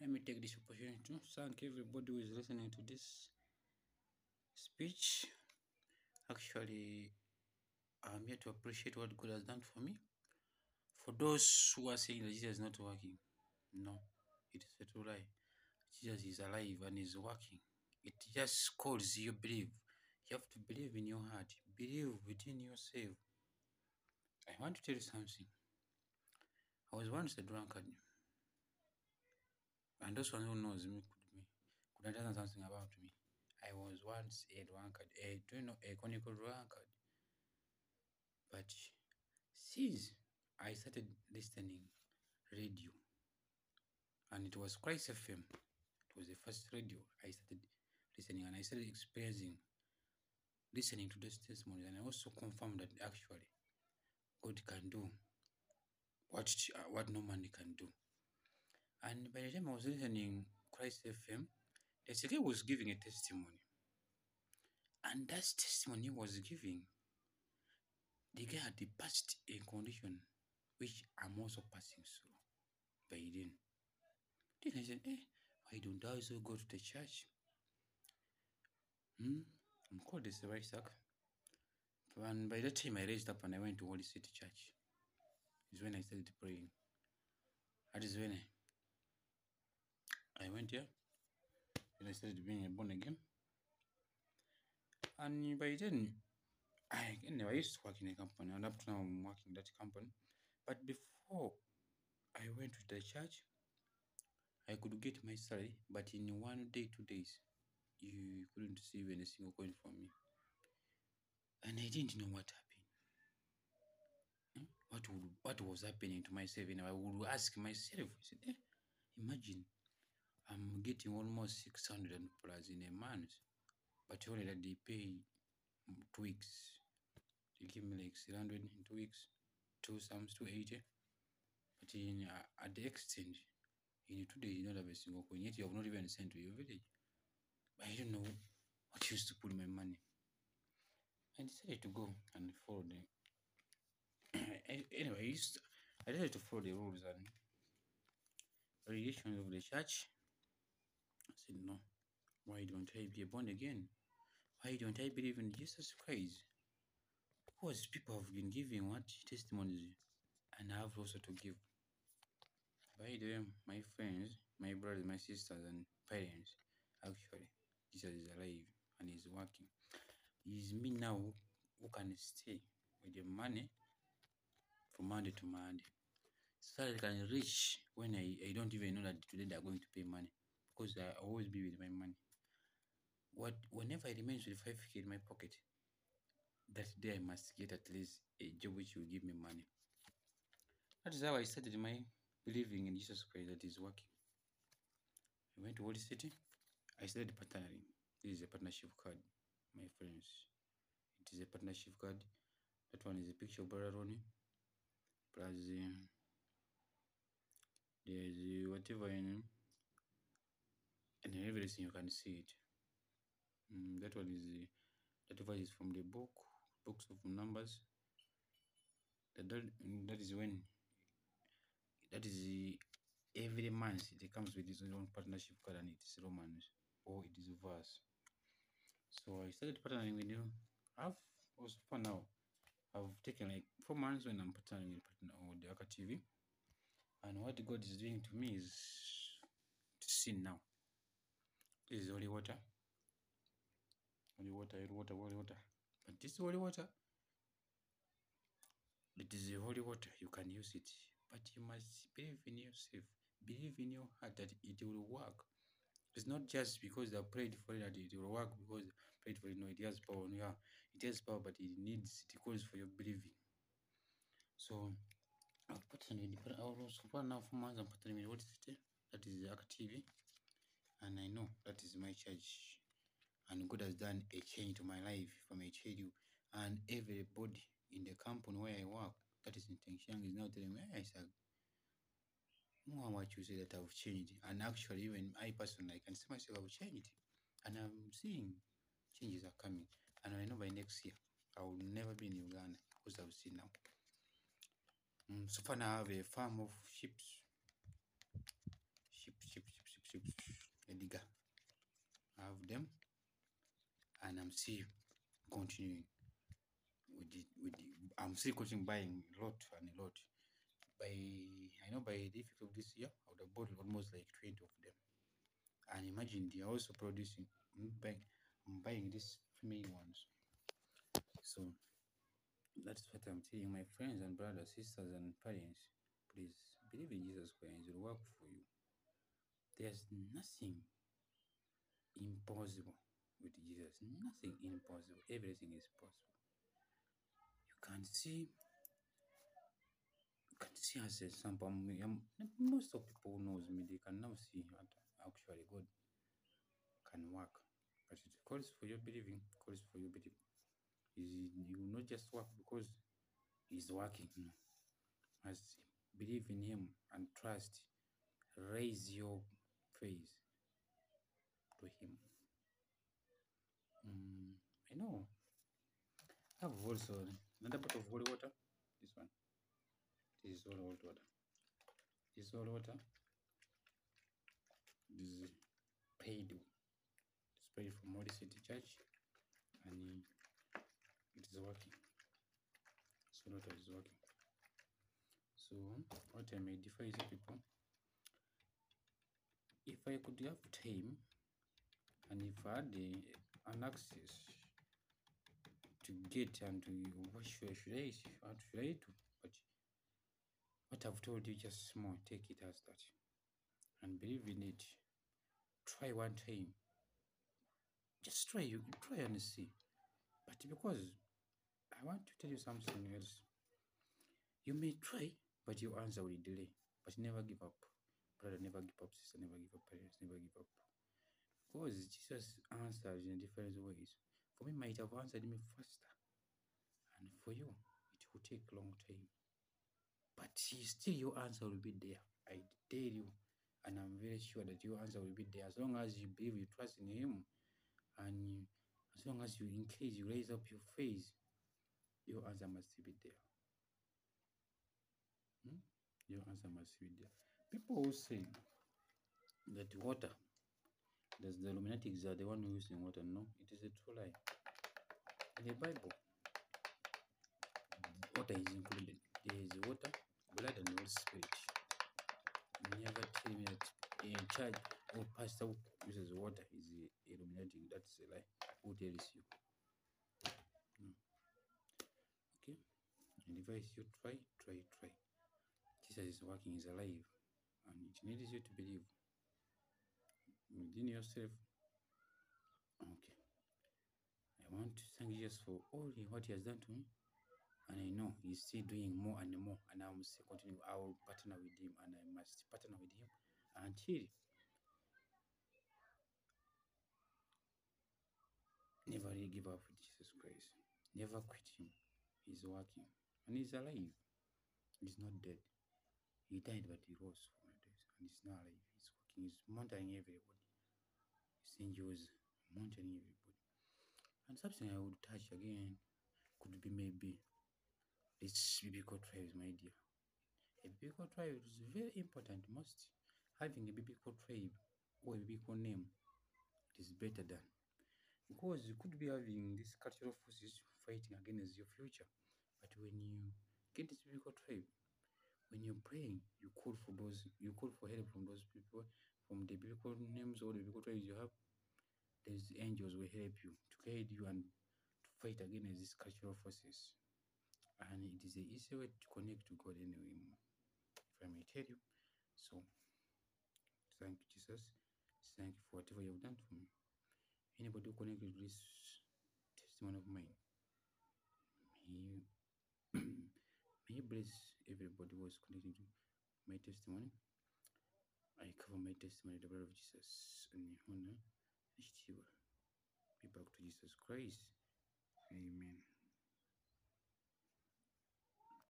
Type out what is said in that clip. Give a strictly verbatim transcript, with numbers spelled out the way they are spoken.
let me take this opportunity to thank everybody who is listening to this speech. Actually, I'm here to appreciate what God has done for me. For those who are saying that Jesus is not working, no, it is a true lie. Jesus is alive and is working. It just calls you believe. You have to believe in your heart, believe within yourself. I want to tell you something. I was once a drunkard, and those one who knows me could me could understand something about me. I was once a drunkard, a do you know a chronicle drunkard. But since I started listening radio, and it was Christ F M, it was the first radio I started listening, and I started experiencing listening to those testimonies, and I also confirmed that actually God can do what uh, what no man can do. And by the time I was listening Christ F M, the guy was giving a testimony, and that testimony he was giving, the guy had passed a condition which I'm also passing through by then. Then I said, eh, why don't I also go to the church? Hmm? I'm called the Isaac. And by that time I raised up and I went to Holy City Church. Is when I started praying. That is when I, I went here. When I started being born again. And by then, I, anyway, I used to work in a company, and up to now I'm working in that company. But before I went to the church, I could get my salary, but in one day, two days, you couldn't receive any single coin from me. And I didn't know what happened. Hmm? What would, what was happening to myself? And I would ask myself, I said, eh, imagine I'm getting almost six hundred plus in a month, but only that they pay two weeks. They give me like three hundred in two weeks, two sums, two eighty. But in uh, at the exchange, in two days, you don't have a single coin, yet you have not even sent to your village. But I don't know what used to put my money. I decided to go and follow the. Anyway, I, used to, I decided to follow the rules and regulations of the church. I said, no, why don't I be born again? Why don't I believe in Jesus Christ? Because people have been giving what testimonies, and I have also to give. By the way, my friends, my brothers, my sisters, and parents, actually, Jesus is alive and is working. It is me now who, who can stay with the money from Monday to Monday. So that I can reach when I, I don't even know that today they are going to pay money, because I always be with my money. What whenever I remains with five K in my pocket, that day I must get at least a job which will give me money. That is how I started my believing in Jesus Christ that is working. I went to Holy City. I started partnering. This is a partnership card, my friends. It is a partnership card. That one is a picture of Brother Ronnie. Plus, uh, there's uh, whatever in and everything you can see it. Mm, that one is uh, that one is from the book, books of numbers. That, that, that is when that is uh, every month it comes with its own partnership card, and it is Romans or it is verse. So I started partnering with you. I've also for now. I've taken like four months when I'm partnering with partner with the Aka T V. And what God is doing to me is to see now. This is holy water. Holy water, holy water, holy water. But this holy water, it is a holy water. You can use it. But you must believe in yourself. Believe in your heart that it will work. It's not just because they prayed for it that it will work, because they prayed for it. No, it has power. Yeah, it has power, but it needs, it calls for your believing. So I've put on it, but I also for now for months I'm putting in what city. That is Aka T V. And I know that is my church. And God has done a change to my life from a child. And everybody in the company where I work, that is in Tengshan, is now telling me, hey, Isaac, more what you say that I've changed. And actually, even I personally, I can see myself, I've changed. And I'm seeing changes are coming. And I know by next year, I will never be in Uganda, because I've seen now. Mm, so far now I have a farm of sheep. Sheep, sheep, sheep, sheep. Bishop Edgar. I have them, and I'm still continuing with the with the. I'm still continuing buying a lot and a lot. By I know by the fifth of this year, I would have bought almost like twenty of them. And imagine they are also producing. I'm buying, I'm buying these female ones. So that's what I'm telling my friends and brothers, sisters, and parents. Please believe in Jesus Christ. It will work for you. There's nothing impossible with Jesus. Nothing impossible. Everything is possible. You can see, you can see as a example. Um, most of people who knows me, they can now see that actually God can work. But it calls for your believing. Calls for your believing. Is you will not just work because He's working. No. Must believe in Him and trust. Raise your faith to Him. Mm, I know. I have also another bottle of holy water. This one. This is all holy water. This is holy water. This is paid. It's paid from Holy City Church, and it is working. So water is working. So what I may differ is people. If I could have time, and if I had the, an access to get and to what should I should I what should I do? But what I've told you just small, take it as that, and believe in it. Try one time. Just try you try and see. But because I want to tell you something else. You may try, but your answer will delay. But never give up. Brother, never give up. Sister, never give up. Parents, never give up. Because Jesus answers in different ways. For me, might have answered me faster. And for you, it will take a long time. But still, your answer will be there. I tell you. And I'm very sure that your answer will be there. As long as you believe, you trust in Him. And you, as long as you increase, you raise up your faith, your answer must be there. Hmm? Your answer must be there. People who say that water, that the Illuminatics are the one who using water. No, it is a true lie. In the Bible, water is included. There is water, blood, and Holy Spirit. Never tell me that a church or pastor who uses water is Illuminating. That's a lie. Who tells you? No. Okay? And advise you try, try, try. Jesus is working, is alive, and it needs you to believe within yourself. Okay. I want to thank Jesus for all what He has done to me. And I know He's still doing more and more. And I will still continue. I will partner with Him. And I must partner with Him until never give up with Jesus Christ. Never quit Him. He's working. And He's alive. He's not dead. He died, but He rose from the dead. And He's now alive. He's working. He's monitoring everybody. His angels monitoring everybody. And something I would touch again could be maybe this biblical tribes, my dear. A biblical tribe is very important. Most having a biblical tribe or a biblical name, it is better than, because you could be having these cultural forces fighting against your future. But when you get this biblical tribe, when you're praying, you call for those, you call for help from those people, from the biblical names or the biblical tribes you have. These angels will help you to guide you and to fight against these cultural forces. And it is the easy way to connect to God anyway, if I may tell you. So, thank you, Jesus. Thank you for whatever you have done for me. Anybody who connected to this testimony of mine, may you, may you bless everybody who is connected to my testimony. I cover my testimony with the blood of Jesus and honor. Be back to Jesus Christ. Amen.